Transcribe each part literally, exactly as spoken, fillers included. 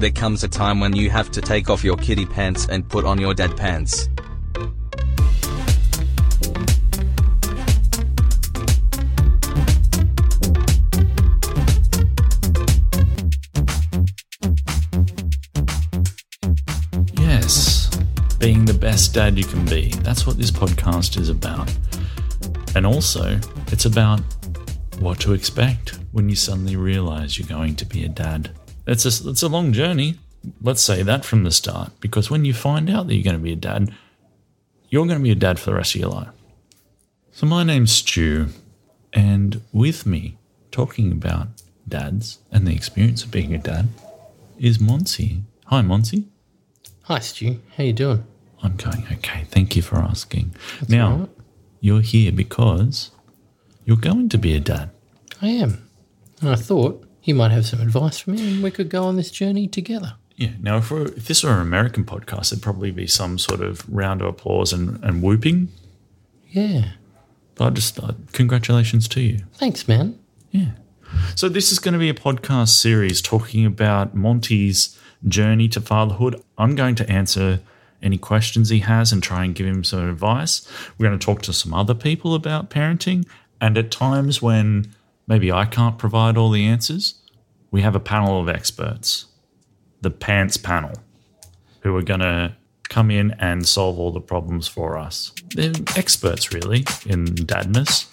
there comes a time when you have to take off your kitty pants and put on your dad pants. Yes, being the best dad you can be. That's what this podcast is about. And also, it's about what to expect when you suddenly realize you're going to be a dad. It's a, it's a long journey. Let's say that from the start, because when you find out that you're going to be a dad, you're going to be a dad for the rest of your life. So my name's Stu, and with me talking about dads and the experience of being a dad is Monsi. Hi, Monsi. Hi, Stu. How you doing? I'm going okay. Thank you for asking. That's now, right. You're here because you're going to be a dad. I am. And I thought you might have some advice for me and we could go on this journey together. Yeah. Now, if, we're, if this were an American podcast, there'd probably be some sort of round of applause and, and whooping. Yeah. But I just uh, congratulations to you. Thanks, man. Yeah. So this is going to be a podcast series talking about Monty's journey to fatherhood. I'm going to answer any questions he has and try and give him some advice. We're going to talk to some other people about parenting. And at times when maybe I can't provide all the answers, we have a panel of experts, the Pants Panel, who are going to come in and solve all the problems for us. They're experts, really, in dadness.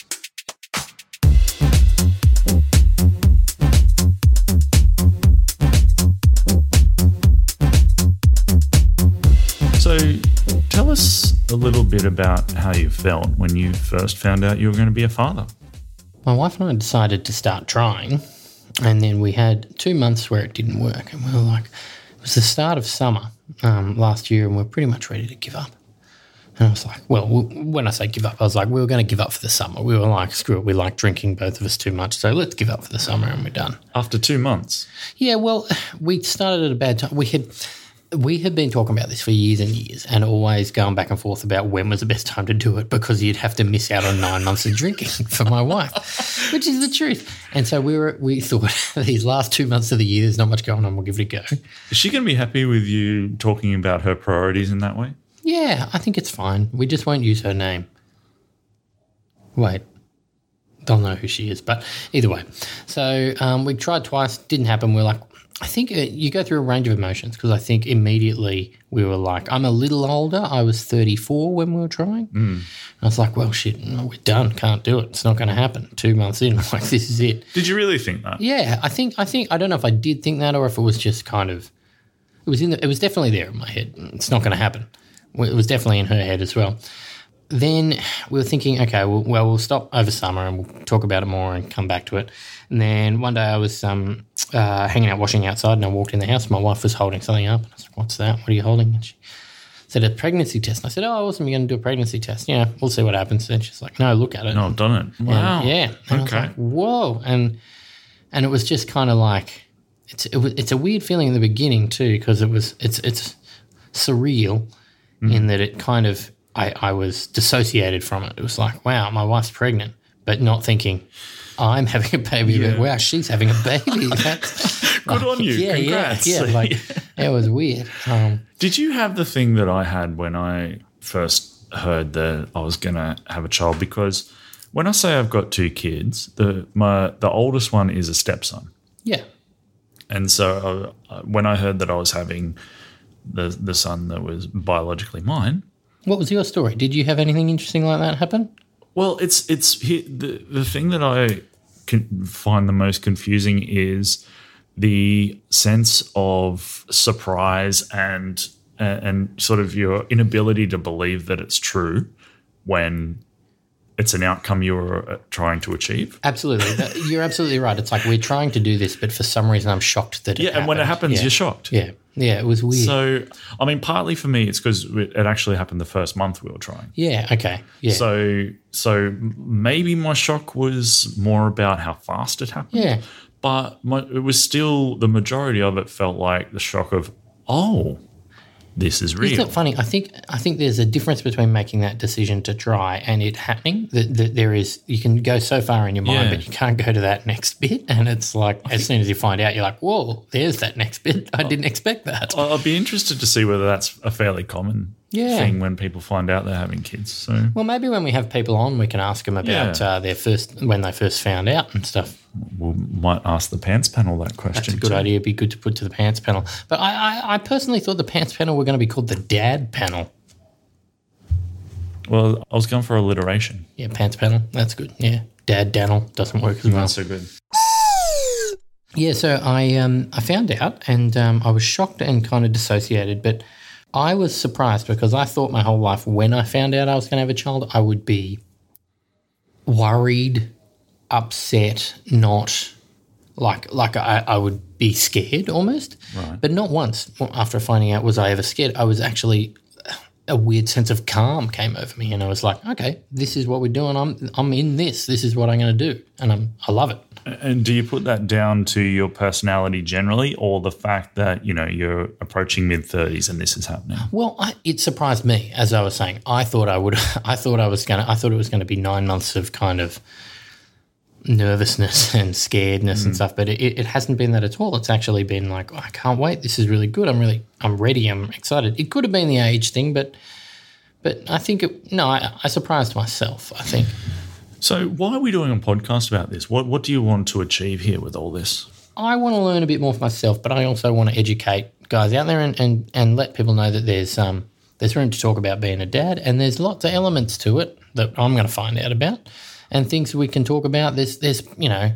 So tell us a little bit about how you felt when you first found out you were going to be a father. My wife and I decided to start trying, and then we had two months where it didn't work. And we were like, it was the start of summer um, last year, and we we're pretty much ready to give up. And I was like, well, when I say give up, I was like, we were going to give up for the summer. We were like, screw it, we like drinking, both of us, too much, so let's give up for the summer, and we're done. After two months? Yeah, well, we started at a bad time. We had... We had been talking about this for years and years and always going back and forth about when was the best time to do it because you'd have to miss out on nine months of drinking for my wife, which is the truth. And so we were we thought these last two months of the year, there's not much going on, we'll give it a go. Is she going to be happy with you talking about her priorities in that way? Yeah, I think it's fine. We just won't use her name. Wait. They'll know who she is, but either way. So um, we tried twice, didn't happen. We're like, I think it, you go through a range of emotions because I think immediately we were like, I'm a little older. I was thirty-four when we were trying. Mm. I was like, well, shit, no, we're done. Can't do it. It's not going to happen. Two months in, like, this is it. Did you really think that? Yeah, I think, I think, I don't know if I did think that or if it was just kind of, it was in the, it was definitely there in my head. It's not going to happen. It was definitely in her head as well. Then we were thinking, okay, well, well, we'll stop over summer and we'll talk about it more and come back to it. And then one day I was um, uh, hanging out, washing outside, and I walked in the house. My wife was holding something up. And I was like, what's that? What are you holding? And she said, a pregnancy test. And I said, oh, awesome, you're going to do a pregnancy test. Yeah, we'll see what happens. And she's like, no, look at it. No, I've done it. Wow. And, yeah. And okay. I was like, whoa. And and it was just kind of like, it's it was, it's a weird feeling in the beginning too because it was it's it's surreal mm. in that it kind of, I, I was dissociated from it. It was like, wow, my wife's pregnant, but not thinking, I'm having a baby, yeah. but wow, she's having a baby. That's good like, on you. Yeah, Congrats. yeah, yeah. Like, yeah. It was weird. Um, Did you have the thing that I had when I first heard that I was going to have a child? Because when I say I've got two kids, the my the oldest one is a stepson. Yeah. And so uh, when I heard that I was having the the son that was biologically mine. What was your story? Did you have anything interesting like that happen? Well, it's it's the the thing that I can find the most confusing is the sense of surprise and and sort of your inability to believe that it's true when it's an outcome you're trying to achieve. Absolutely. You're absolutely right. It's like we're trying to do this, but for some reason I'm shocked that it Yeah, happened. and when it happens, yeah. you're shocked. Yeah. Yeah, it was weird. So, I mean, partly for me, it's because it actually happened the first month we were trying. Yeah, okay. Yeah. So, so maybe my shock was more about how fast it happened. Yeah. But my, it was still, the majority of it felt like the shock of, oh, this is real. Isn't it funny? I think I think there's a difference between making that decision to try and it happening. That, that there is, you can go so far in your mind, Yeah. but you can't go to that next bit. And it's like, as soon as you find out, you're like, whoa, there's that next bit. I didn't expect that. I'll be interested to see whether that's a fairly common Yeah. thing when people find out they're having kids. So Well, maybe when we have people on, we can ask them about Yeah. uh, their first, when they first found out and stuff. we might ask the pants panel that question. That's a good too. idea. It'd be good to put to the pants panel. But I, I, I personally thought the pants panel were going to be called the dad panel. Well, I was going for alliteration. Yeah, pants panel. That's good. Yeah. Dad Dannel doesn't work as well. Not so good. Yeah, so I um I found out and um, I was shocked and kind of dissociated, but I was surprised because I thought my whole life when I found out I was going to have a child, I would be worried, upset, not like like I, I would be scared almost, Right. but not once after finding out was I ever scared. I was actually a weird sense of calm came over me, and I was like, okay, this is what we're doing. I'm I'm in this. This is what I'm going to do, and I'm I love it. And do you put that down to your personality generally, or the fact that, you know, you're approaching mid thirties and this is happening? Well, I, it surprised me, as I was saying. I thought I would. I thought I was going to. I thought it was going to be nine months of kind of nervousness and scaredness mm. and stuff, but it, it hasn't been that at all. It's actually been like, oh, I can't wait. This is really good. I'm really, I'm ready. I'm excited. It could have been the age thing, but, but I think it. No, I, I surprised myself, I think. So why are we doing a podcast about this? What What do you want to achieve here with all this? I want to learn a bit more for myself, but I also want to educate guys out there and, and, and let people know that there's um there's room to talk about being a dad, and there's lots of elements to it that I'm going to find out about, and things we can talk about. There's there's you know,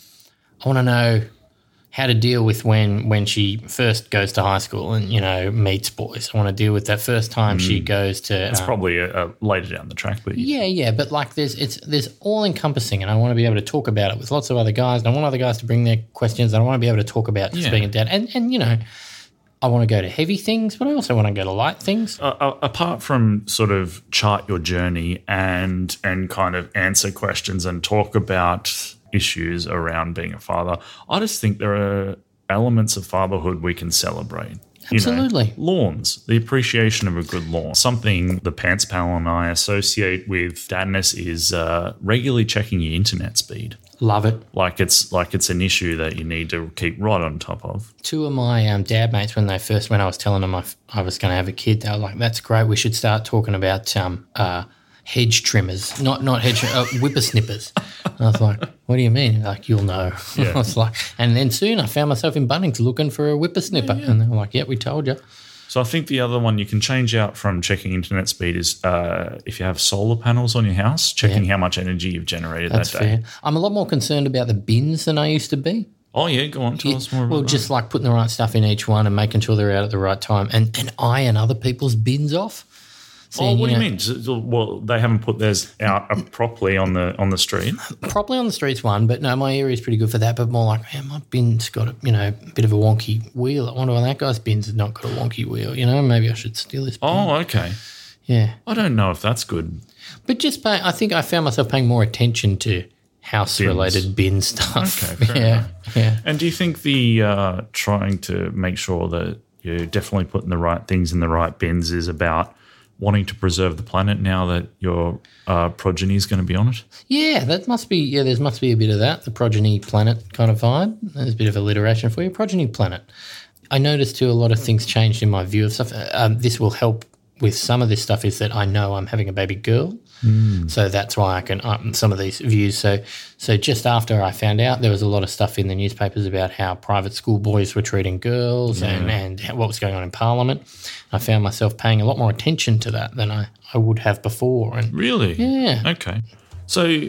I want to know how to deal with when when she first goes to high school and, you know, meets boys. I want to deal with that first time mm. she goes to. It's um, probably a, a later down the track, but yeah, yeah, but like there's it's there's all encompassing, and I want to be able to talk about it with lots of other guys, and I want other guys to bring their questions, and I want to be able to talk about just yeah. being a dad, and and you know, I want to go to heavy things, but I also want to go to light things. Uh, uh, apart from sort of chart your journey and and kind of answer questions and talk about issues around being a father, I just think there are elements of fatherhood we can celebrate. Absolutely. You know, lawns, the appreciation of a good lawn. Something the Pants Pal and I associate with dadness is uh, regularly checking your internet speed. Love it. Like it's like it's an issue that you need to keep right on top of. Two of my um, dad mates, when they first, when I was telling them I, f- I was going to have a kid, they were like, "That's great. We should start talking about um, uh, hedge trimmers, not not hedge uh, whippersnippers." I was like, "What do you mean?" Like, "You'll know." Yeah. I was like, and then soon I found myself in Bunnings looking for a whippersnipper, yeah, yeah. and they were like, "Yeah, we told you." So I think the other one you can change out from checking internet speed is uh, if you have solar panels on your house, checking yeah. how much energy you've generated That's that day. Fair. I'm a lot more concerned about the bins than I used to be. Oh, yeah, go on. Tell yeah. us more about Well, that. just like putting the right stuff in each one and making sure they're out at the right time, and, and eyeing other people's bins off. Oh, what do know, you mean? So- Well, they haven't put theirs out uh, properly on the on the street. Properly on the streets one, but no, my area is pretty good for that. But more like, man, my bin's got a, you know, a bit of a wonky wheel. I wonder why that guy's bin's has not got a wonky wheel. You know, maybe I should steal his bin. Oh, okay. Yeah. I don't know if that's good. But just pay, I think I found myself paying more attention to house-related bin stuff. Okay, fair yeah, enough. yeah. And do you think the uh, trying to make sure that you're definitely putting the right things in the right bins is about wanting to preserve the planet now that your uh, progeny is going to be on it? Yeah, that must be, yeah, there must be a bit of that, the progeny planet kind of vibe. There's a bit of alliteration for you, progeny planet. I noticed too a lot of things changed in my view of stuff. Um, this will help with some of this stuff is that I know I'm having a baby girl. Mm. So that's why I can up some of these views. So so just after I found out, there was a lot of stuff in the newspapers about how private school boys were treating girls yeah. and, and what was going on in Parliament. I found myself paying a lot more attention to that than I, I would have before. And really? Yeah. Okay. So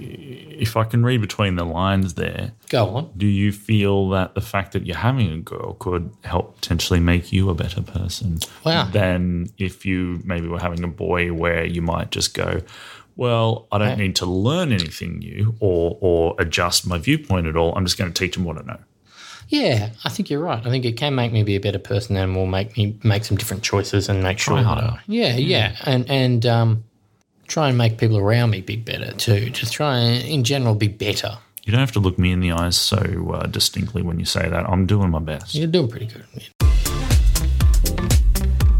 if I can read between the lines there. Go on. Do you feel that the fact that you're having a girl could help potentially make you a better person wow. than if you maybe were having a boy where you might just go, well, I don't okay. need to learn anything new or or adjust my viewpoint at all. I'm just going to teach them what I know. Yeah, I think you're right. I think it can make me be a better person and will make me make some different choices and make Try sure harder. that I, yeah, yeah. And, and um, try and make people around me be better too. Just try and, in general, be better. You don't have to look me in the eyes so uh, distinctly when you say that. I'm doing my best. You're doing pretty good.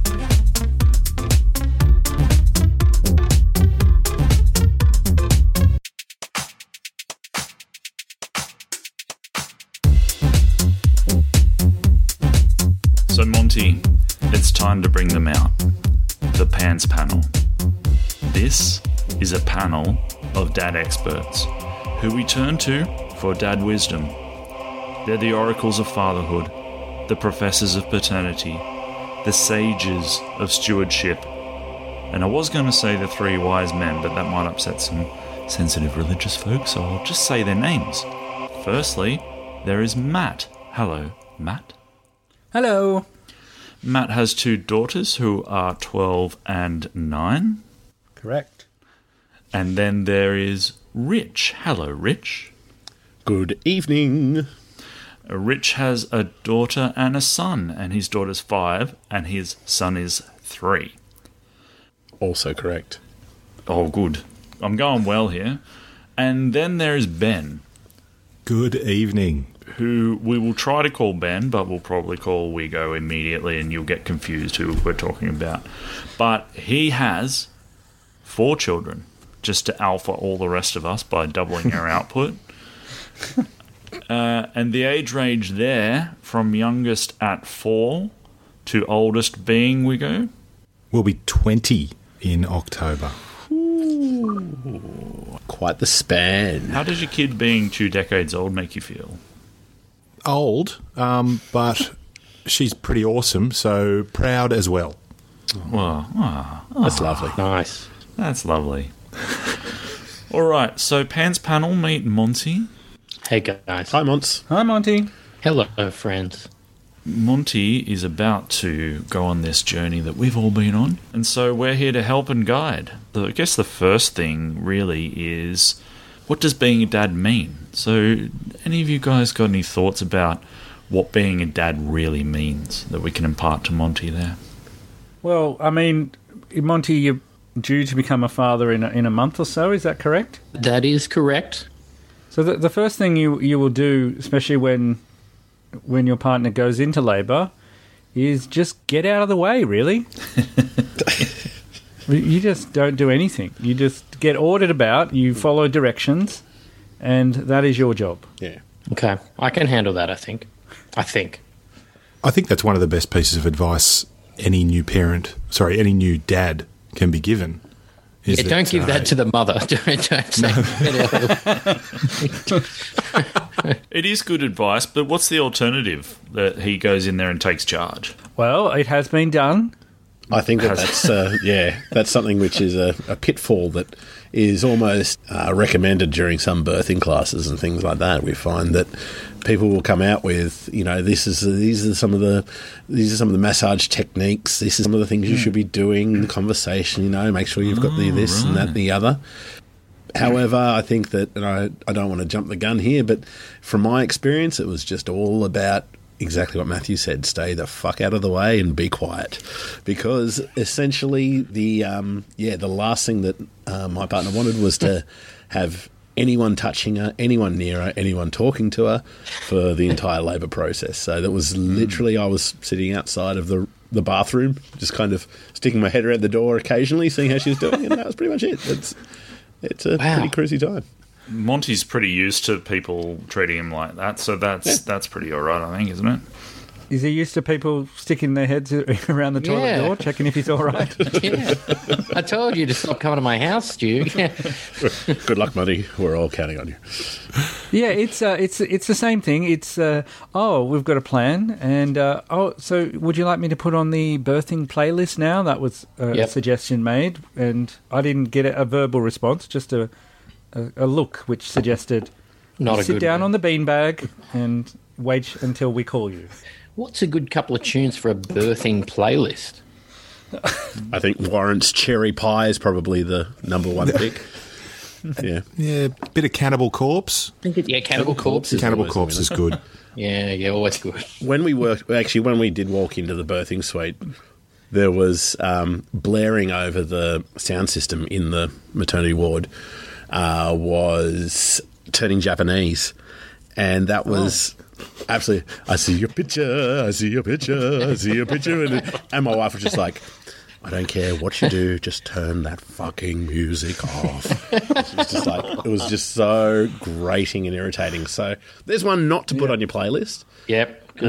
Monty, it's time to bring them out. The Pants Panel. This is a panel of dad experts who we turn to for dad wisdom. They're the oracles of fatherhood, the professors of paternity, the sages of stewardship. And I was going to say the three wise men, but that might upset some sensitive religious folks, so I'll just say their names. Firstly, there is Matt. Hello, Matt. Hello. Matt has two daughters who are twelve and nine. Correct. And then there is Rich. Hello, Rich. Good evening. Rich has a daughter and a son, and his daughter's five, and his son is three. Also correct. Oh, good. I'm going well here. And then there is Ben. Good evening. Who we will try to call Ben, but we'll probably call Wigo immediately, and you'll get confused who we're talking about. But he has four children, just to alpha all the rest of us by doubling our output. Uh, and the age range there, from youngest at four to oldest being, Wigo? We'll be twenty in October. Ooh, quite the span. How does your kid being two decades old make you feel? Old, um, but she's pretty awesome, so proud as well. Well, oh, That's lovely. Nice. that's lovely. All right, so Pants Panel, meet Monty. Hey, guys. Hi, Mons. Hi, Monty. Hello, friends. Monty is about to go on this journey that we've all been on, and so we're here to help and guide. The, I guess the first thing really is, what does being a dad mean? So, any of you guys got any thoughts about what being a dad really means that we can impart to Monty there? Well, I mean, Monty, you're due to become a father in a, in a month or so, is that correct? That is correct. So the, the first thing you, you will do, especially when when your partner goes into labour, is just get out of the way, really. You just don't do anything. You just get ordered about, you follow directions, and that is your job. Yeah. Okay. I can handle that, I think. I think. I think that's one of the best pieces of advice any new parent, sorry, any new dad can be given. Yeah, don't that, give uh, that to the mother. don't, don't say that. It is good advice, but what's the alternative? That he goes in there and takes charge? Well, it has been done. I think that that's, uh, yeah, that's something which is a, a pitfall that is almost uh, recommended during some birthing classes and things like that. We find that people will come out with, you know, this is these are some of the these are some of the massage techniques. This is some of the things you should be doing. The conversation, you know, make sure you've got the this and that and the other. However, I think that, and I, I don't want to jump the gun here, but from my experience, it was just all about exactly what Matthew said: stay the fuck out of the way and be quiet. Because essentially, the um, yeah, the last thing that uh, my partner wanted was to have anyone touching her, anyone near her, anyone talking to her for the entire labour process. So that was literally, I was sitting outside of the the bathroom, just kind of sticking my head around the door occasionally, seeing how she was doing, and that was pretty much it. It's it's a Wow. pretty cruisy time. Monty's pretty used to people treating him like that, so that's Yeah. that's pretty all right, I think, isn't it? Is he used to people sticking their heads around the toilet Yeah. door, checking if he's all right? Yeah. I told you to stop coming to my house, Stu. Yeah. Good luck, Monty. We're all counting on you. Yeah, it's uh, it's it's the same thing. It's uh, oh, we've got a plan, and uh, oh, so would you like me to put on the birthing playlist now? That was a Yep. suggestion made, and I didn't get a, a verbal response, just a, a a look which suggested Not a sit good down one. on the beanbag and wait until we call you. What's a good couple of tunes for a birthing playlist? I think Warrant's Cherry Pie is probably the number one pick. Yeah. Yeah, bit of Cannibal Corpse. I think it, yeah, Cannibal Corpse. Is, Cannibal always Corpse the is good. yeah, yeah, always good. When we worked, actually, when we did walk into the birthing suite, there was um, blaring over the sound system in the maternity ward uh, was Turning Japanese. And that was absolutely, I see your picture, I see your picture, I see your picture. And, and my wife was just like, I don't care what you do, just turn that fucking music off. It was just like, it was just so grating and irritating. So there's one not to put on your playlist. Yep. Good. Um,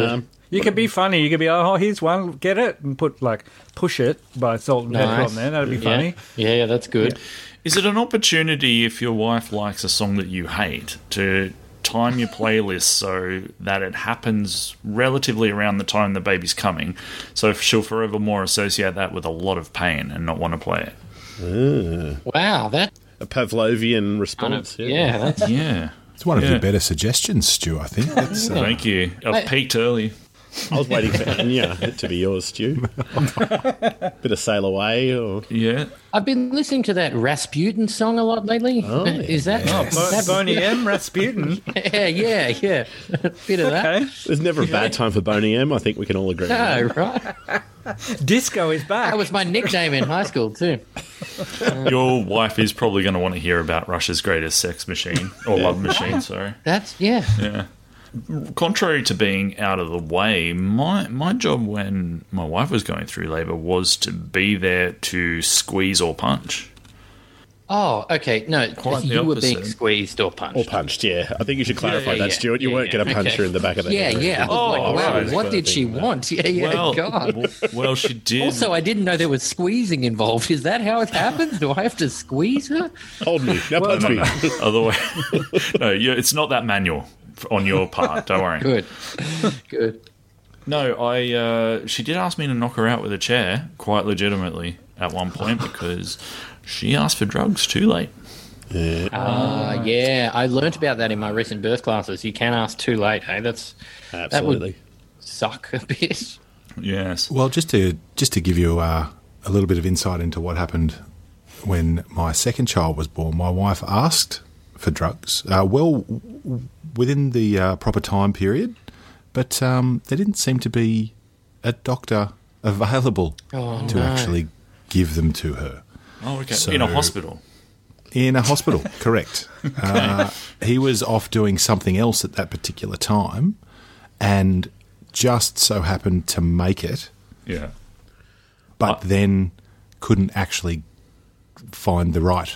You could be funny. You could be, oh, here's one, get it, and put like Push It by Salt and Pepper Nice. on there. That'd be Yeah. funny. Yeah, yeah, that's good. Is it an opportunity if your wife likes a song that you hate to time your playlist so that it happens relatively around the time the baby's coming, so she'll forevermore associate that with a lot of pain and not want to play it? Wow, that A Pavlovian kind response. of, yeah, that's Yeah. It's one of Yeah. your better suggestions, Stu, I think. That's, uh, Thank you. I've I- peaked early. I was waiting for Enya to be yours, Stu. Bit of Sail Away or... Yeah. I've been listening to that Rasputin song a lot lately. Oh, yeah. Is that, Oh, is Bo- that Boney M. Rasputin. Yeah, yeah, yeah. Bit of that. Okay. There's never a bad time for Boney M. I think we can all agree. No, on that. right? Disco is back. That was my nickname in high school too. Your wife is probably going to want to hear about Russia's greatest sex machine, or love machine, sorry. That's yeah. Yeah. Contrary to being out of the way, my my job when my wife was going through labour was to be there to squeeze or punch. Oh, okay. No, Quite the you were being opposite. squeezed or punched. Or punched, yeah. I think you should clarify yeah, that, yeah. Stuart. You Yeah, weren't going to yeah. punch Okay. her in the back of the Yeah, head. yeah. I was Oh, like, wow, right. what did she want? Yeah, yeah. Well, God. w- well, she did. Also, I didn't know there was squeezing involved. Is that how it happens? Do I have to squeeze her? Hold me. Now punch me. Otherwise, no, yeah, it's not that manual on your part. Don't worry. Good, good. No, I. Uh, she did ask me to knock her out with a chair, quite legitimately, at one point because she asked for drugs too late. Uh, yeah, I learnt about that in my recent birth classes. You can ask too late. Hey, that's Absolutely. suck a bit. Yes. Well, just to just to give you uh, a little bit of insight into what happened when my second child was born, my wife asked for drugs, uh, well w- within the uh, proper time period, but um, there didn't seem to be a doctor available Oh, to no. actually give them to her. Oh, okay. So- In a hospital. In a hospital, correct. Uh, he was off doing something else at that particular time and just so happened to make it, Yeah. but then couldn't actually find the right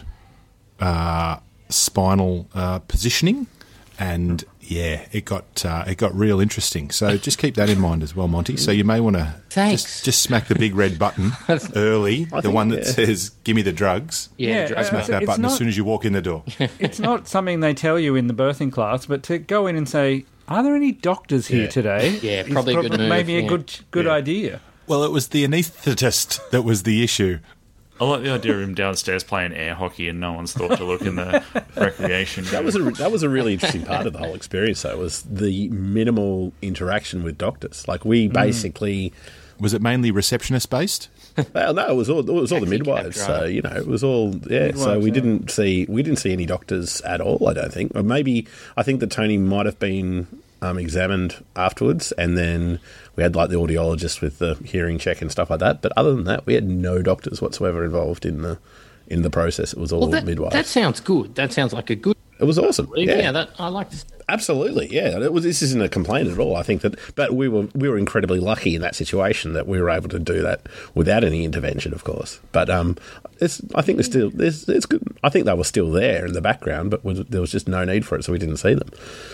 uh, spinal uh, positioning. And yeah, it got uh, it got real interesting. So just keep that in mind as well, Monty. So you may want to Thanks. just, just smack the big red button early, the think, one that yeah. says "Give me the drugs." Yeah, Yeah, drugs. uh, Smack that It's button as not- soon as you walk in the door. It's not something they tell you in the birthing class, but to go in and say, "Are there any doctors here Yeah. today?" Yeah, is probably a good move, maybe a yeah. good good Yeah. idea. Well, it was the anaesthetist that was the issue. I like the idea of him downstairs playing air hockey and no one's thought to look in the recreation room. That was a that was a really interesting part of the whole experience. Though was the minimal interaction with doctors. Like we basically, Was it mainly receptionist based? well, no, it was all it was all the Taxi cab midwives. So driver. you know, it was all yeah. so Midwives, we yeah. didn't see we didn't see any doctors at all. I don't think. Or maybe I think that Tony might have been um, examined afterwards, and then we had like the audiologist with the hearing check and stuff like that. But other than that, we had no doctors whatsoever involved in the in the process. It was all Well, that, midwives. that sounds good. That sounds like a good. It was awesome. Yeah, that I like this. Absolutely, yeah. It was, this isn't a complaint at all. I think that, but we were we were incredibly lucky in that situation that we were able to do that without any intervention, of course. But um, it's I think there's still there's it's good. I think they were still there in the background, but was, there was just no need for it, so we didn't see them.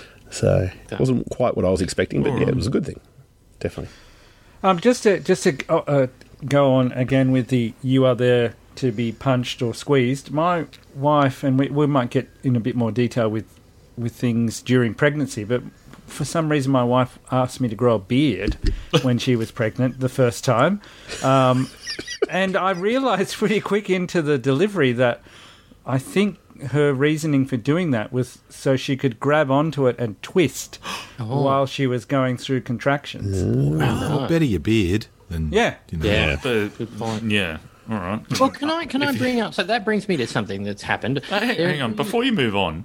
So it wasn't quite what I was expecting, but yeah, it was a good thing, definitely. Um, just to just to uh, uh, go on again with the you are there to be punched or squeezed. My wife, and we we might get in a bit more detail with with things during pregnancy, but for some reason my wife asked me to grow a beard when she was pregnant the first time, um, and I realised pretty quick into the delivery that I think her reasoning for doing that was so she could grab onto it and twist while she was going through contractions. Well, better your beard than Yeah. You know, Yeah. But- Good point. yeah. All right. Well, can I can I bring up? So that brings me to something that's happened. Uh, hang, There- hang on, before you move on,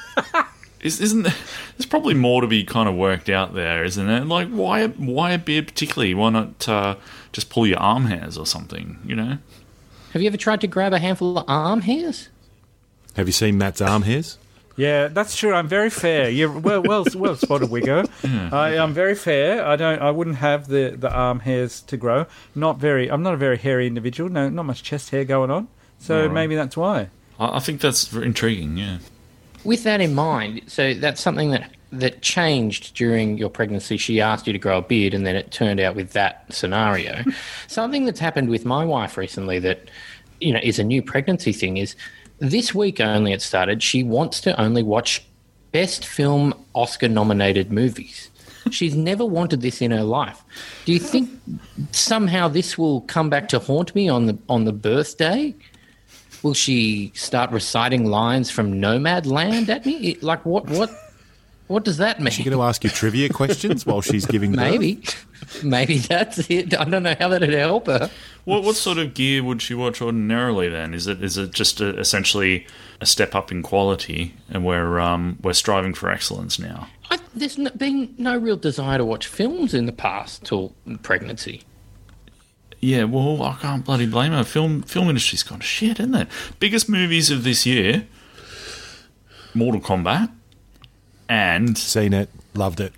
is, isn't there, there's probably more to be kind of worked out there, isn't there? Like, why why a beard particularly? Why not uh, just pull your arm hairs or something? You know? Have you ever tried to grab a handful of arm hairs? Have you seen Matt's arm hairs? Yeah, that's true. I'm very fair. You're well, well, well spotted, Wiggo. I am very fair. I don't. I wouldn't have the, the arm hairs to grow. Not very. I'm not a very hairy individual. No, not much chest hair going on. So Alright. maybe that's why. I, I think that's very intriguing. Yeah. with that in mind, so that's something that that changed during your pregnancy. She asked you to grow a beard, and then it turned out with that scenario. Something that's happened with my wife recently that, you know, is a new pregnancy thing is this week only it started. She wants to only watch best film Oscar-nominated movies. She's never wanted this in her life. Do you think somehow this will come back to haunt me on the on the birthday? Will she start reciting lines from Nomadland at me? Like what? What? What does that mean? Is she going to ask you trivia questions while she's giving birth? Maybe, maybe that's it. I don't know how that'd help her. What what sort of gear would she watch ordinarily? Then is it is it just a, essentially a step up in quality, and we're um we're striving for excellence now? I, there's no, been no real desire to watch films in the past till pregnancy. Yeah, well, I can't bloody blame her. Film film industry's gone to shit, isn't it? Biggest movies of this year: Mortal Kombat. And seen it, loved it,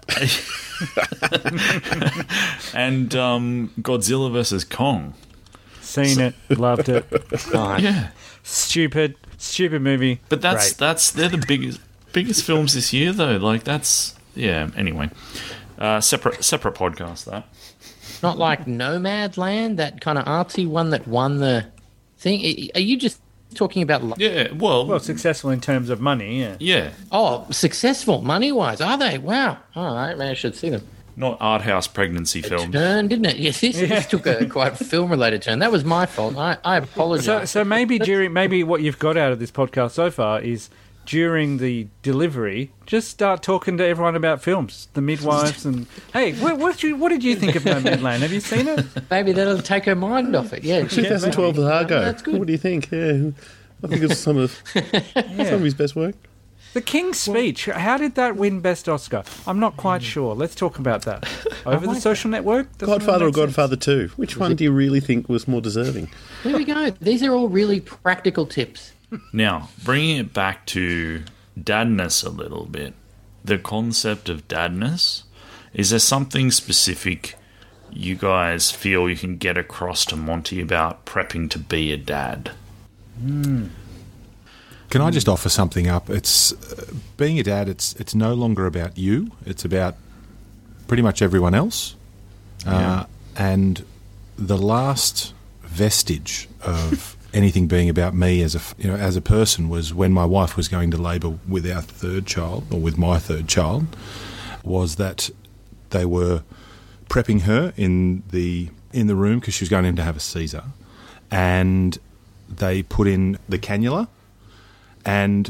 and um, Godzilla versus Kong. Seen it, loved it. Right. Yeah, stupid, stupid movie. But that's Great. that's they're the biggest biggest films this year, though. Like that's yeah. Anyway, uh, separate separate podcast. That not like Nomadland, that kind of artsy one that won the thing. Are you just talking about? Yeah, well, well, successful in terms of money. Yeah. Yeah. Oh, successful money wise, are they? Wow. All right, maybe I should see them. Not art house pregnancy film. Turn, didn't it? Yes, this, Yeah. this took a quite film related turn. That was my fault. I, I apologise. So, so maybe during maybe what you've got out of this podcast so far is during the delivery, just start talking to everyone about films, the midwives, and hey, what what, you, what did you think of Nomadland? Have you seen it? Maybe that'll take her mind off it. Yeah, twenty twelve Argo. That's good. What do you think? Yeah, I think it's some of some of his best work. The King's Speech. How did that win Best Oscar? I'm not quite sure. Let's talk about that over the Social Network. Doesn't Godfather or that make sense? Godfather Two? Which one do you really think was more deserving? There we go. These are all really practical tips. Now, bringing it back to dadness a little bit, the concept of dadness, is there something specific you guys feel you can get across to Monty about prepping to be a dad? Mm. Can I just offer something up? It's uh, being a dad. It's it's no longer about you. It's about pretty much everyone else. Uh, and the last vestige of anything being about me as a you know as a person was when my wife was going to labour with our third child, or with my third child, was that they were prepping her in the in the room because she was going in to have a Caesar, and they put in the cannula. And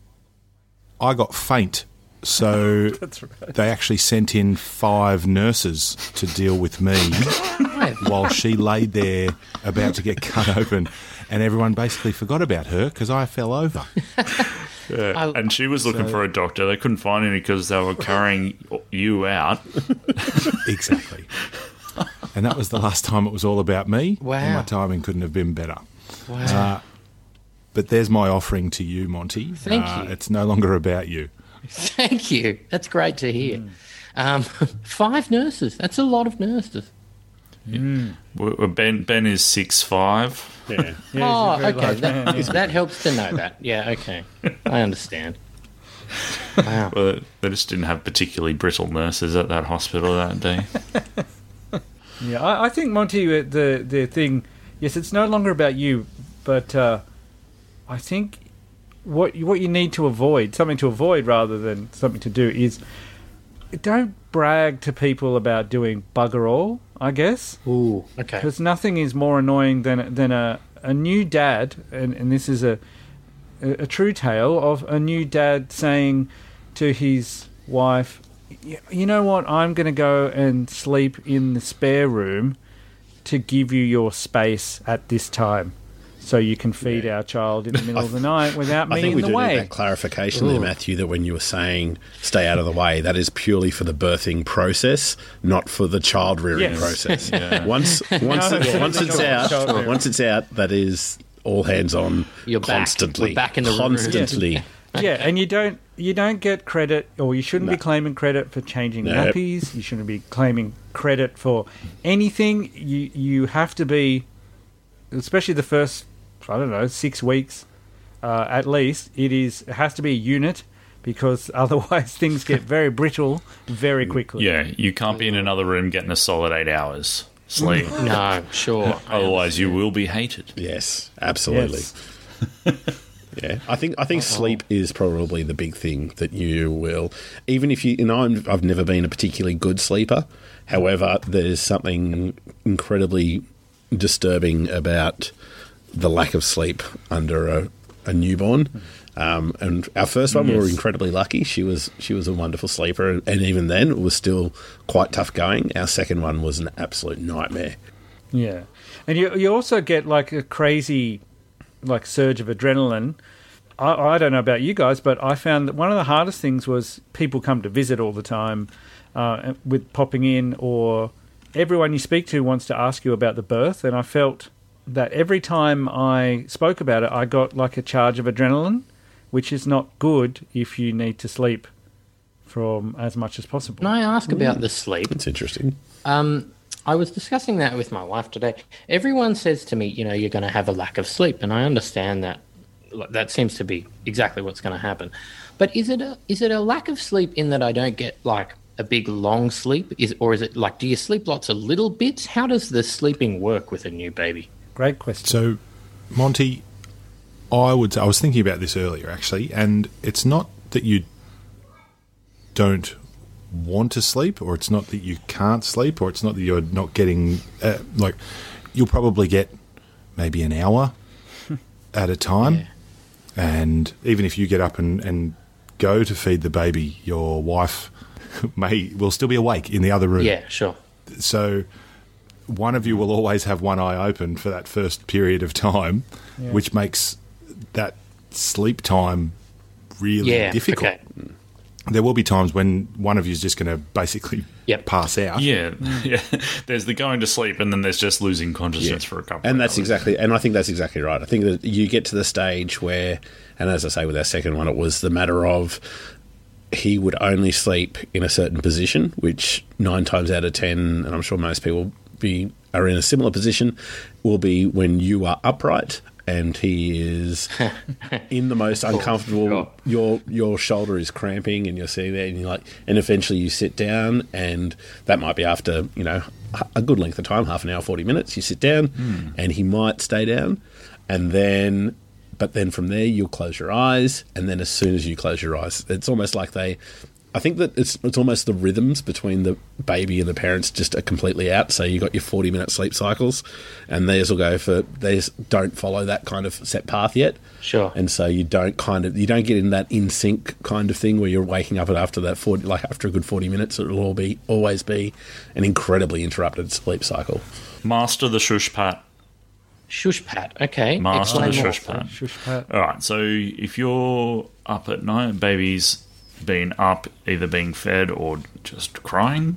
I got faint, so That's right. they actually sent in five nurses to deal with me while she laid there about to get cut open, and everyone basically forgot about her because I fell over. Yeah. And she was looking So- for a doctor. They couldn't find any because they were carrying you out. Exactly. And that was the last time it was all about me, Wow. and my timing couldn't have been better. Wow. Uh, but there's my offering to you, Monty. Thank Uh, you. It's no longer about you. Thank you. That's great to hear. Um, five nurses. That's a lot of nurses. Well, Ben Ben is six five. Yeah. Yeah, he's a Oh, very okay. large That, man, yeah. that helps to know that. Yeah, okay. I understand. Wow. Well, they just didn't have particularly brittle nurses at that hospital that day. Yeah, I, I think Monty, uh, the the thing, yes, it's no longer about you, but uh, I think what you, what you need to avoid, something to avoid rather than something to do, is don't brag to people about doing bugger all. I guess Ooh, okay. because nothing is more annoying than than a a new dad, and, and this is a, a a true tale of a new dad saying to his wife, "Y- you know what, I'm going to go and sleep in the spare room to give you your space at this time so you can feed our child in the middle of the night without I me think in we the do way." need that clarification there, Ooh. Matthew, that when you were saying stay out of the way, that is purely for the birthing process, not for the child rearing Yes. process. Once once No, it, it's once not it's child out, rearing. once it's out, that is all hands on You're back. constantly. We're back in the room. constantly. Yeah, and you don't you don't get credit, or you shouldn't be No. claiming credit for changing Nope. nappies. You shouldn't be claiming credit for anything. You you have to be, especially the first, I don't know, six weeks. uh, at least, it is it has to be a unit, because otherwise things get very brittle very quickly. Yeah, you can't be in another room getting a solid eight hours sleep. No, sure. Otherwise, you will be hated. Yes, absolutely. Yes. Yeah, I think I think sleep is probably the big thing that you will, even if you, you know, I'm, I've never been a particularly good sleeper. However, there's something incredibly disturbing about the lack of sleep under a, a newborn. Um, and our first one, yes. we were incredibly lucky. She was she was a wonderful sleeper, and even then, it was still quite tough going. Our second one was an absolute nightmare. Yeah, and you you also get like a crazy like surge of adrenaline. I, I don't know about you guys, but I found that one of the hardest things was people come to visit all the time uh, with popping in, or everyone you speak to wants to ask you about the birth, and I felt that every time I spoke about it, I got like a charge of adrenaline, which is not good if you need to sleep from as much as possible. Can I ask about the sleep? That's interesting. Um, I was discussing that with my wife today. Everyone says to me, you know, you're going to have a lack of sleep, and I understand that. That seems to be exactly what's going to happen. But is it a is it a lack of sleep in that I don't get like a big long sleep, is or is it like, do you sleep lots of little bits? How does the sleeping work with a new baby? Great question. So, Monty, I would I was thinking about this earlier actually, and it's not that you don't want to sleep, or it's not that you can't sleep, or it's not that you're not getting uh, like you'll probably get maybe an hour at a time. Yeah. And even if you get up and, and go to feed the baby, your wife may will still be awake in the other room. Yeah, sure. So one of you will always have one eye open for that first period of time, yeah. which makes that sleep time really yeah, difficult. Okay. There will be times when one of you is just going to basically yep. pass out. Yeah, yeah. There's the going to sleep, and then there's just losing consciousness yeah. for a couple. And of that's hours. exactly, and I think that's exactly right. I think that you get to the stage where, and as I say with our second one, it was the matter of he would only sleep in a certain position, which nine times out of ten, and I'm sure most people be are in a similar position, will be when you are upright. And he is in the most uncomfortable. Sure. Your your shoulder is cramping, and you're sitting there, and you're like, and eventually you sit down, and that might be after you know a good length of time, half an hour, forty minutes. You sit down, mm. and he might stay down, and then, but then from there you'll close your eyes, and then as soon as you close your eyes, it's almost like they. I think that it's it's almost the rhythms between the baby and the parents just are completely out. So you got your forty minute sleep cycles, and theirs will go for theirs don't follow that kind of set path yet. Sure. And so you don't kind of you don't get in that in sync kind of thing where you're waking up after that forty like after a good forty minutes. It'll all be always be an incredibly interrupted sleep cycle. Master the shush pat. Shush pat. Okay. Master the Explain shush more. pat. Shush pat. All right. So if you're up at night, baby's been up, either being fed or just crying,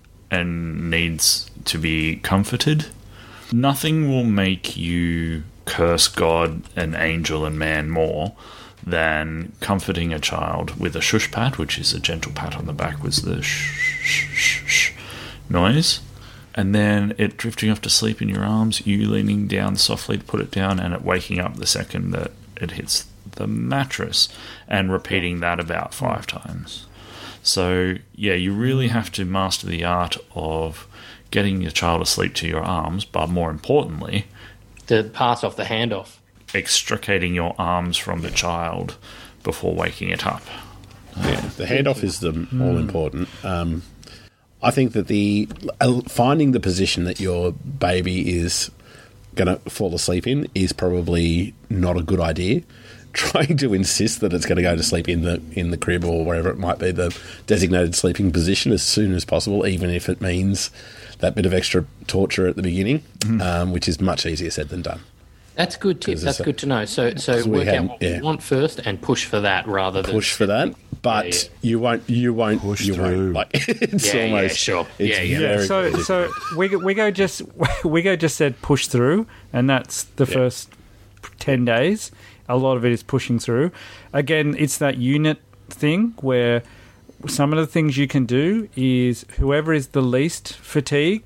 and needs to be comforted, nothing will make you curse God and angel and man more than comforting a child with a shush pat, which is a gentle pat on the back with the shh, shh, shh, shh noise, and then it drifting off to sleep in your arms, you leaning down softly to put it down, and it waking up the second that it hits the mattress, and repeating that about five times. So yeah, you really have to master the art of getting your child asleep to your arms, but more importantly, to pass off the handoff, extricating your arms from the child before waking it up. Yeah, the handoff is the all important. Um, I think that the uh, finding the position that your baby is going to fall asleep in is probably not a good idea. Trying to insist that it's going to go to sleep in the in the crib or wherever it might be, the designated sleeping position, as soon as possible, even if it means that bit of extra torture at the beginning, mm. um, which is much easier said than done. That's good tip. That's good to know. So, so work had, out what yeah. you want first and push for that rather than push for that. But yeah, yeah. you won't. You won't. Push you through. Won't. Like it's yeah, almost. Yeah, sure. It's yeah, yeah. very, so, very so we we go just we go just said push through, and that's the yeah. first ten days. A lot of it is pushing through. Again, it's that unit thing where some of the things you can do is whoever is the least fatigued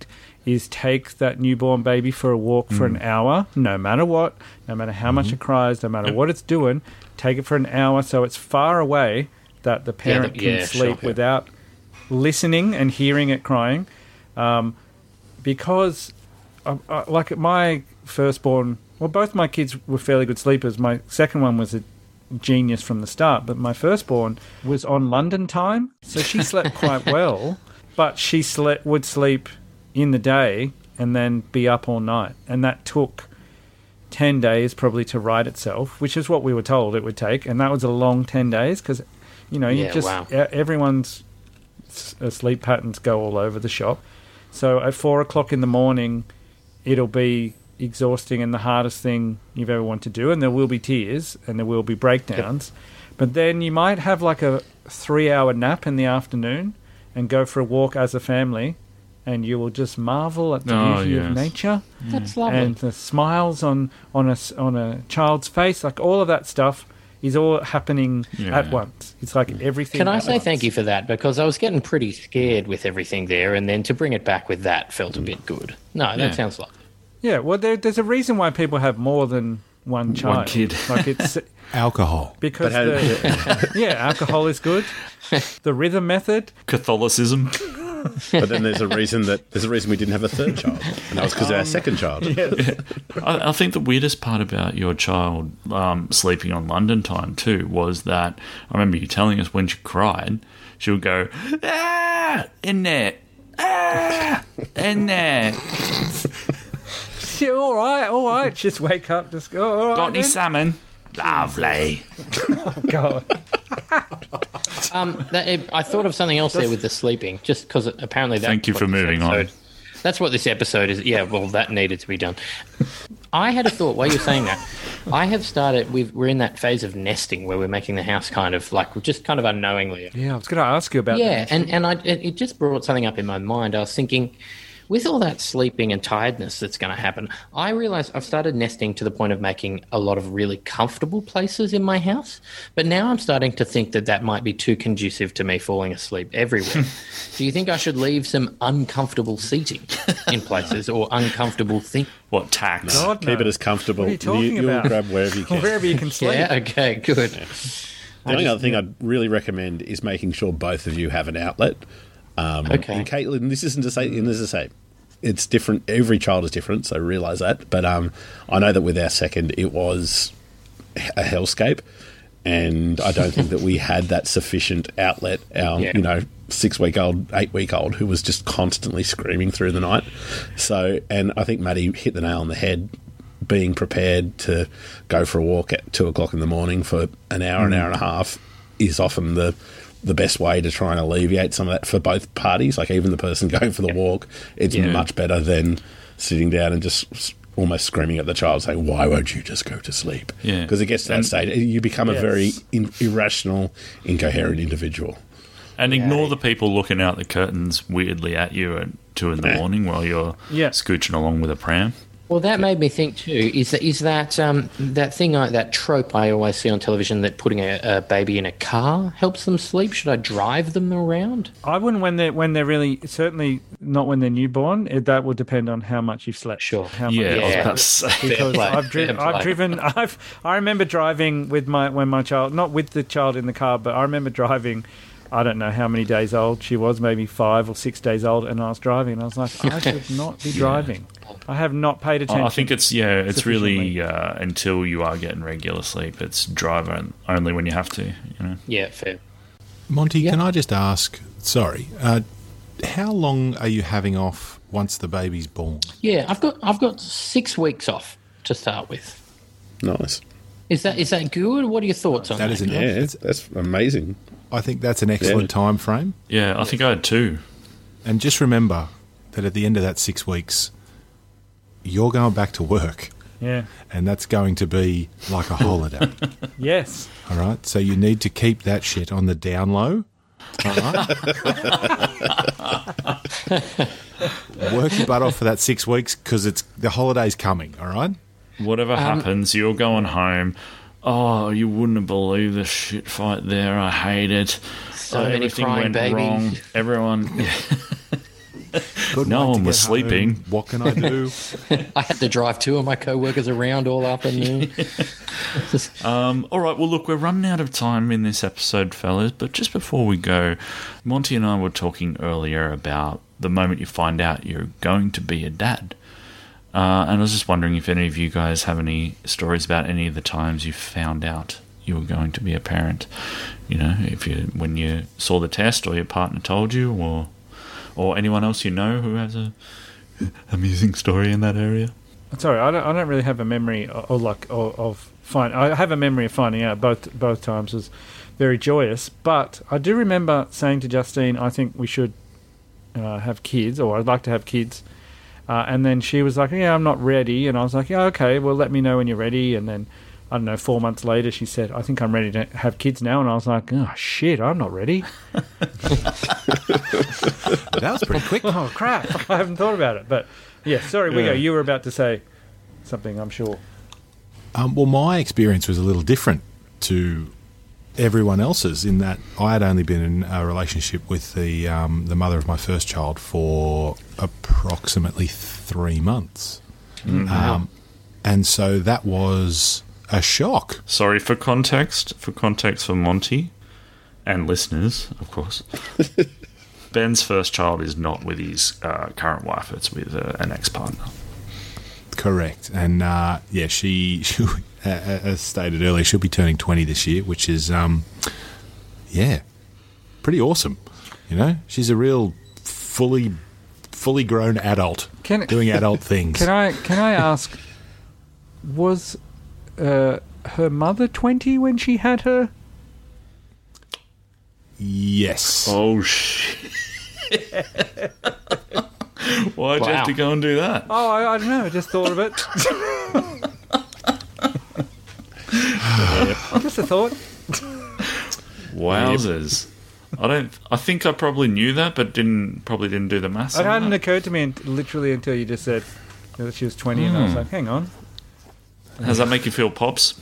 is take that newborn baby for a walk for an hour, no matter what, no matter how much it cries, no matter what it's doing, take it for an hour so it's far away that the parent Yeah, can yeah, sleep sure. without listening and hearing it crying. Um, because, uh, uh, like my firstborn, well, both my kids were fairly good sleepers. My second one was a genius from the start, but my firstborn was on London time, so she slept quite well, but she slept, would sleep in the day and then be up all night. And that took ten days probably to right itself, which is what we were told it would take. And that was a long ten days because, you know, you Yeah, just wow. e- everyone's s- uh, sleep patterns go all over the shop. So at four o'clock in the morning, it'll be exhausting and the hardest thing you've ever wanted to do. And there will be tears and there will be breakdowns. But then you might have like a three-hour nap in the afternoon and go for a walk as a family, and you will just marvel at the Oh, beauty yes. of nature That's lovely. and the smiles on on a s- on a child's face. Like all of that stuff is all happening Yeah. at once. It's like everything. Can I at say once. thank you for that? Because I was getting pretty scared with everything there, and then to bring it back with that felt a bit good. No, that Yeah. sounds lovely. Yeah, well, there, there's a reason why people have more than one child. kid. Like it's Alcohol. because But the, yeah, alcohol is good. The rhythm method. Catholicism. But then there's a reason that there's a reason we didn't have a third child, and that was because of our second child. I, I think the weirdest part about your child um, sleeping on London time too was that I remember you telling us when she cried, she would go, ah, in there, ah, in there. Yeah, all right, all right. Just wake up. Just go. All right, Got any then. salmon? Lovely. God. Um, that, I thought of something else there with the sleeping, just because apparently that's Thank you what for this moving on. episode- That's what this episode is. Yeah, well, that needed to be done. I had a thought while you're saying that. I have started. We've, we're in that phase of nesting where we're making the house kind of like just kind of unknowingly. Yeah, I was going to ask you about Yeah, that. and and I, it, it just brought something up in my mind. I was thinking, with all that sleeping and tiredness that's going to happen, I realised I've started nesting to the point of making a lot of really comfortable places in my house. But now I'm starting to think that that might be too conducive to me falling asleep everywhere. Do you think I should leave some uncomfortable seating in places or uncomfortable things? What tax? God, Keep no. it as comfortable. What are you talking You'll about? grab wherever you can. Wherever you can sleep. Yeah, okay, good. The only other thing I'd really recommend is making sure both of you have an outlet. Um, Okay. And Caitlin, this isn't to say, and as I say, it's different. Every child is different, so realise that. But um, I know that with our second, it was a hellscape, and I don't think that we had that sufficient outlet. Our, Yeah. you know, six-week-old, eight-week-old, who was just constantly screaming through the night. So, and I think Maddie hit the nail on the head. Being prepared to go for a walk at two o'clock in the morning for an hour, an hour and a half, is often the the best way to try and alleviate some of that for both parties. Like even the person going for the walk, it's Yeah. much better than sitting down and just s- almost screaming at the child saying, "Why won't you just go to sleep?" Yeah. Because it gets to that And- stage, you become Yes. a very in, irrational, incoherent individual. And ignore the people looking out the curtains weirdly at you at two in the Yeah. morning while you're Yeah. scooching along with a pram. Well, that made me think too. Is that is that um, that thing, I, that trope I always see on television that putting a, a baby in a car helps them sleep? Should I drive them around? I wouldn't when they're when they're really certainly not when they're newborn. It, that will depend on how much you've slept. Sure. How Yeah, I was Yeah. about to say. because play, I've, dri- fair I've play. driven. I've I remember driving with my when my child, not with the child in the car, but I remember driving. I don't know how many days old she was, maybe five or six days old, and I was driving, and I was like, I should not be driving. I have not paid attention. I think it's yeah, it's really Sufficiently. uh, until you are getting regular sleep. It's drive on- only when you have to. You know. Yeah, fair. Monty, Yeah. can I just ask, sorry, uh, how long are you having off once the baby's born? Yeah, I've got I've got six weeks off to start with. Nice. Is that is that good? What are your thoughts on that? That is an Yeah, it's, that's amazing. I think that's an excellent Yeah. time frame. Yeah, I think I had two. And just remember that at the end of that six weeks, you're going back to work, yeah. and that's going to be like a holiday. Yes. All right, so you need to keep that shit on the down low. All right, work your butt off for that six weeks because it's the holiday's coming. All right. Whatever happens, you're going home. Oh, you wouldn't believe the shit fight there. I hate it. So Oh, many everything crying went babies. wrong. Everyone. Yeah. Couldn't No wait to one was get sleeping. home. What can I do? I had to drive two of my co-workers around all afternoon. Um, all right, well, look, we're running out of time in this episode, fellas, but just before we go, Monty and I were talking earlier about the moment you find out you're going to be a dad. Uh, and I was just wondering if any of you guys have any stories about any of the times you found out you were going to be a parent. You know, if you when you saw the test or your partner told you, or or anyone else you know who has a amusing story in that area. Sorry, I don't. I don't really have a memory or, or like of, of find. I have a memory of finding out both both times was very joyous. But I do remember saying to Justine, "I think we should uh, have kids, or I'd like to have kids." Uh, and then she was like, "Yeah, I'm not ready." And I was like, "Yeah, okay. Well, let me know when you're ready." And then I don't know. Four months later, she said, "I think I'm ready to have kids now." And I was like, "Oh shit, I'm not ready." That was pretty quick. Oh crap! I haven't thought about it. But yeah, sorry, Yeah. Wigo, you were about to say something, I'm sure. Um, well, my experience was a little different to everyone else's in that I had only been in a relationship with the um, the mother of my first child for approximately three months, Mm-hmm. um, and so that was a shock. Sorry, for context, for context for Monty and listeners, of course. Ben's first child is not with his uh, current wife; it's with uh, an ex-partner. Correct, and uh, yeah, she, she as stated earlier, she'll be turning twenty this year, which is um, yeah, pretty awesome. You know, she's a real fully fully grown adult Can- doing adult things. Can I can I ask, was uh, her mother twenty when she had her? Yes. Oh shit! Why'd you Wow. have to go and do that? Oh, I, I don't know. I just thought of it. Just a thought. Wowzers! I don't. I think I probably knew that, but didn't probably didn't do the maths. It on hadn't that. occurred to me unt- literally until you just said that she was twenty, and I was Hmm. like, hang on. How does that make you feel, Pops?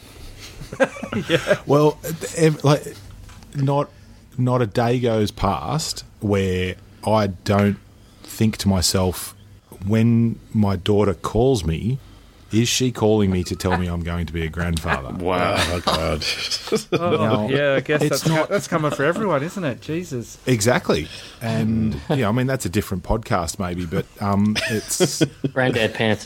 Well, ev- like not not a day goes past where I don't think to myself, when my daughter calls me, is she calling me to tell me I'm going to be a grandfather? Wow! Oh, God. Oh, Now, yeah, I guess it's that's, not- that's coming for everyone, isn't it? Jesus. Exactly. And yeah, I mean that's a different podcast maybe, but um, it's Granddad pants.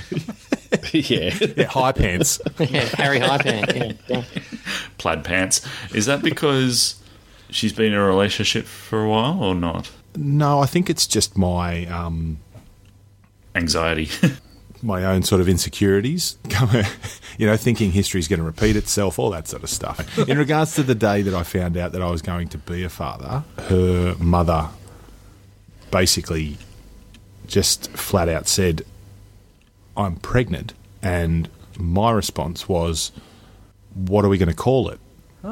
Yeah. yeah, high pants. Yeah, Harry High Pants. Yeah, yeah. Plaid pants. Is that because she's been in a relationship for a while, or not? No, I think it's just my um, Anxiety. my own sort of insecurities, you know, thinking history's going to repeat itself, all that sort of stuff. In regards to the day that I found out that I was going to be a father, her mother basically just flat out said, "I'm pregnant," and my response was, "What are we going to call it?"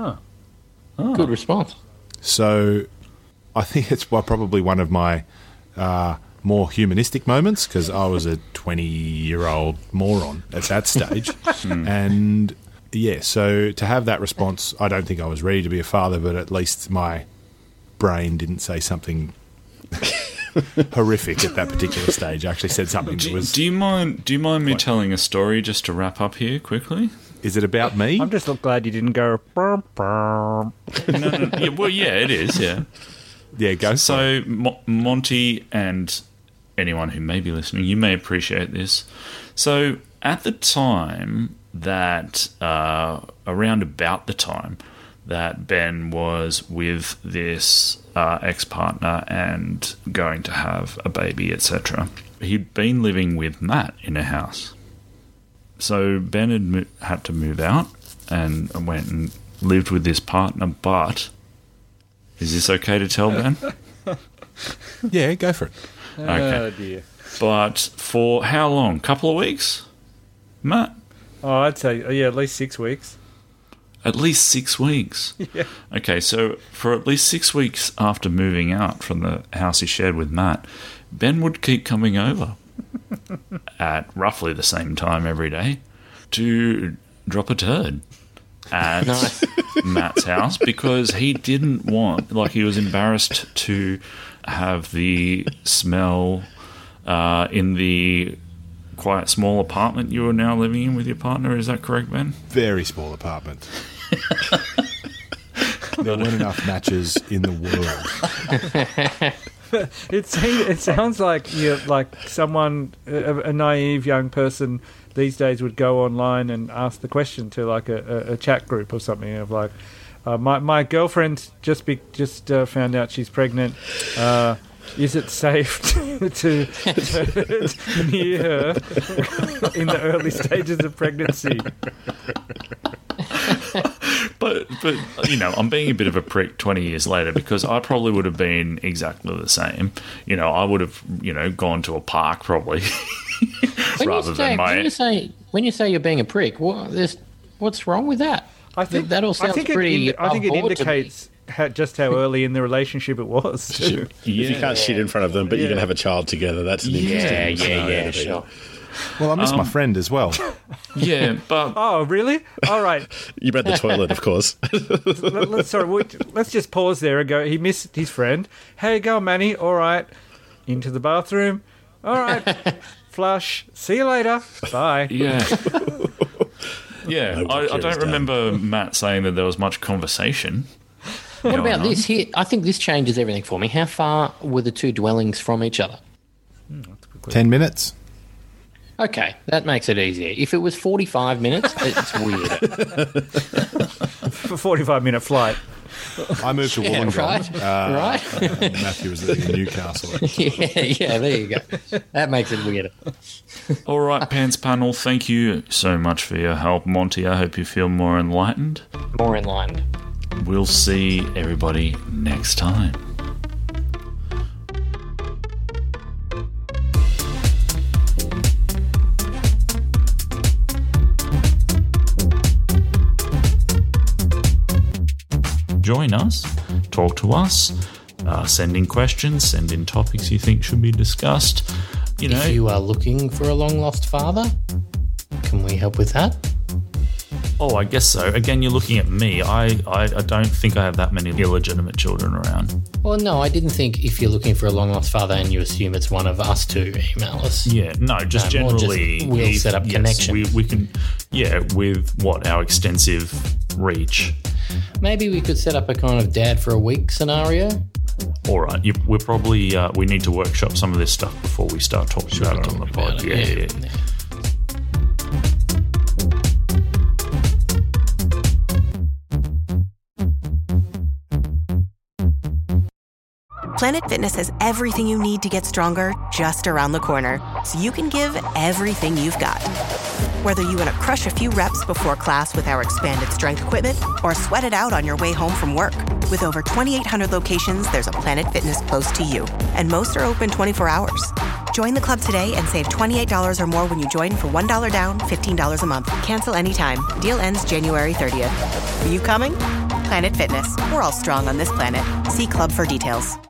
Good response. So I think it's well, probably one of my uh, more humanistic moments, because I was a twenty-year-old moron at that stage. And, yeah, so to have that response, I don't think I was ready to be a father, but at least my brain didn't say something horrific at that particular stage. I actually said something that do, was... do you mind? Do you mind me What? telling a story just to wrap up here quickly? Is it about me? I'm just glad you didn't go. "Burm, burm." No, no, yeah, well, yeah, it is. Yeah. yeah, go for it. So, Mo- Monty and anyone who may be listening, you may appreciate this. So, at the time that, uh, around about the time that Ben was with this uh, ex-partner and going to have a baby, et cetera, he'd been living with Matt in a house. So, Ben had mo- had to move out and went and lived with this partner, but... Is this okay to tell, Ben? Yeah, go for it. Okay. Oh, dear. But for how long? Couple of weeks? Matt? Oh, I'd say, oh, yeah, at least six weeks. At least six weeks. Yeah. Okay, so for at least six weeks after moving out from the house he shared with Matt, Ben would keep coming over at roughly the same time every day to drop a turd at Nice. Matt's house because he didn't want, like he was embarrassed to have the smell uh, in the quite small apartment you are now living in with your partner. Is that correct, Ben? Very small apartment. There weren't enough matches in the world. It seems, it sounds like you're like someone, a, a naive young person these days would go online and ask the question to like a, a, a chat group or something of like, uh, my my girlfriend just be, just uh, found out she's pregnant. Uh, is it safe to, to, to near her in the early stages of pregnancy? But, but you know, I'm being a bit of a prick twenty years later because I probably would have been exactly the same. You know, I would have, you know, gone to a park probably rather say, than my... When you say, when you say you're being a prick, what, there's, what's wrong with that? I think that all sounds I think pretty it, I think it abhorrent to me. indicates how, just how early in the relationship it was, too. Yeah. If you can't shit in front of them, but Yeah. you're going to have a child together, that's an Yeah, interesting yeah, scenario yeah, to be in. sure. Well, I miss my friend as well. Yeah, but... Oh, really? All right. You meant the toilet, of course. Let, let's, sorry, we, let's just pause there and go. He missed his friend. How you going, Manny? All right. Into the bathroom. All right. Flush. See you later. Bye. Yeah. Yeah, No I, I picture is don't done. remember Matt saying that there was much conversation. What going about on. this here? I think this changes everything for me. How far were the two dwellings from each other? Ten minutes. Okay, that makes it easier. If it was forty-five minutes, it's weird. For forty-five minute flight. I moved to Yeah, Wollongong. right, Uh, right. Matthew was living in Newcastle. yeah, yeah, there you go. That makes it weirder. All right, Pants Panel, thank you so much for your help. Monty, I hope you feel more enlightened. More enlightened. We'll see everybody next time. Join us, talk to us, uh, send in questions, send in topics you think should be discussed. You know, If you are looking for a long lost father, can we help with that? oh, I guess so. Again, you're looking at me. I, I, I don't think I have that many illegitimate children around. Well, no, I didn't think if you're looking for a long lost father and you assume it's one of us two, email us. Yeah, no, just Um, or just generally. we'll if- set up yes, connection. We, we can, yeah, with what, our extensive reach. Maybe we could set up a kind of dad for a week scenario. All right, you, we're probably, uh, we need to workshop some of this stuff before we start talking about it on the Talk pod. about Yeah, it, yeah. Planet Fitness has everything you need to get stronger just around the corner, so you can give everything you've got. Whether you want to crush a few reps before class with our expanded strength equipment or sweat it out on your way home from work. With over twenty-eight hundred locations, there's a Planet Fitness close to you, and most are open twenty-four hours. Join the club today and save twenty-eight dollars or more when you join for one dollar down, fifteen dollars a month. Cancel anytime. Deal ends January thirtieth. Are you coming? Planet Fitness. We're all strong on this planet. See club for details.